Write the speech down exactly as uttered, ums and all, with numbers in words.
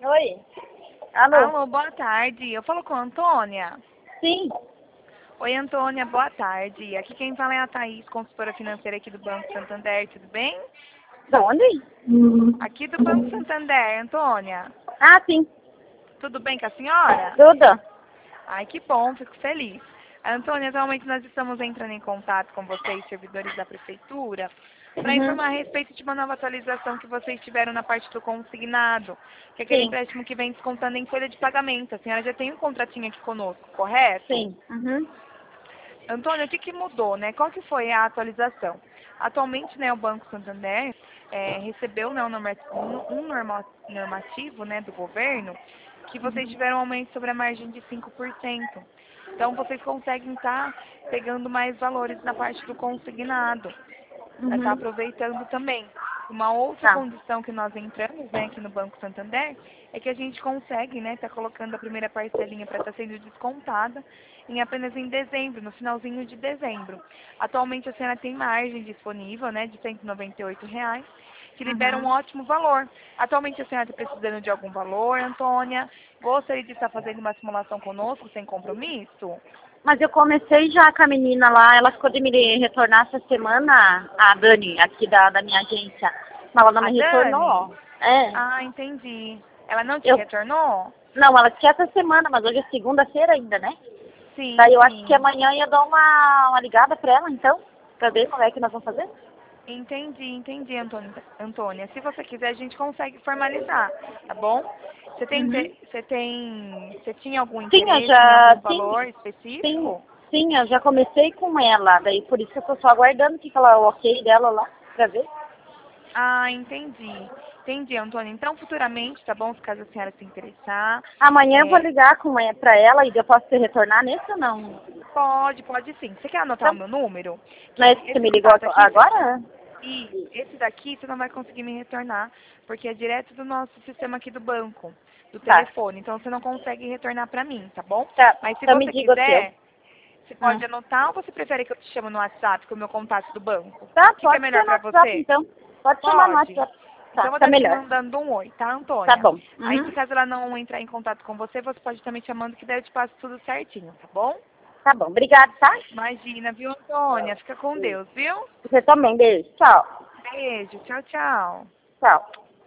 Oi. Alô? Alô, boa tarde. Eu falo com a Antônia. Sim. Oi, Antônia, boa tarde. Aqui quem fala é a Thaís, consultora financeira aqui do Banco Santander, tudo bem? Da onde? Aqui do Banco Santander, Antônia. Ah, sim. Tudo bem com a senhora? Tudo. Ai, que bom, fico feliz. Antônia, atualmente nós estamos entrando em contato com vocês, servidores da Prefeitura, para Uhum. informar a respeito de uma nova atualização que vocês tiveram na parte do consignado, que é aquele Sim. empréstimo que vem descontando em folha de pagamento. A senhora já tem um contratinho aqui conosco, correto? Sim. Uhum. Antônio, o que, que mudou, né? Qual que foi a atualização? Atualmente, né, o Banco Santander é, recebeu né, um, norma- um- um norma- normativo né, do governo que vocês tiveram um aumento sobre a margem de cinco por cento. Então, vocês conseguem estar pegando mais valores na parte do consignado. Está Uhum. aproveitando também. Uma outra Tá. condição que nós entramos né, aqui no Banco Santander é que a gente consegue estar né, tá colocando a primeira parcelinha para estar sendo descontada em apenas em dezembro, no finalzinho de dezembro. Atualmente a senhora tem margem disponível né, de cento e noventa e oito reais, que libera um Uhum. ótimo valor. Atualmente a senhora está precisando de algum valor, Antônia? Gostaria de estar fazendo uma simulação conosco sem compromisso? Mas eu comecei já com a menina lá, ela ficou de me retornar essa semana, a Dani, aqui da, da minha agência. Mas ela não A me Dani? retornou. É. Ah, entendi. Ela não te Eu, retornou? não, ela tinha essa semana, mas hoje é segunda-feira ainda, né? Sim, Daí eu acho que sim. amanhã eu dou uma, uma ligada pra ela, então, pra ver como é que nós vamos fazer. Entendi, entendi, Antônia. Antônia. Se você quiser, a gente consegue formalizar, tá bom? Você tem, Uhum. inte- você tem, você tinha algum Sim, eu interesse em já, algum sim, valor sim, específico? sim, eu já comecei com ela, daí por isso que eu tô só aguardando que ela, o ok dela lá, pra ver. Ah, entendi. Entendi, Antônia. Então, futuramente, tá bom? Se caso a senhora se interessar, Amanhã eu vou é, ligar com ela, pra ela e eu posso te retornar nesse ou não? pode, pode sim. Você quer anotar o Então, meu número? não Que é esse que você esse me ligou contato ag- aqui, agora? e esse daqui você não vai conseguir me retornar, porque é direto do nosso sistema aqui do banco, do Tá, telefone. Então você não consegue retornar para mim, tá bom? tá, Mas se então me você diga o teu. quiser, você Hum. pode anotar ou você prefere que eu te chame no WhatsApp com o meu contato do banco? Tá, O que, que é pode ser melhor no para WhatsApp você? então. Pode chamar no Pode. WhatsApp. Então Tá, eu vou tá estar te melhor. mandando um oi, tá, Tá Antônia? bom. Aí se Uhum. caso ela não entrar em contato com você, você pode também chamando que daí eu te passo tudo certinho, tá bom? Tá bom, obrigado, tá? Imagina, viu, Antônia? Fica com Deus, viu? Você também, beijo. Tchau. Beijo, tchau, tchau. Tchau.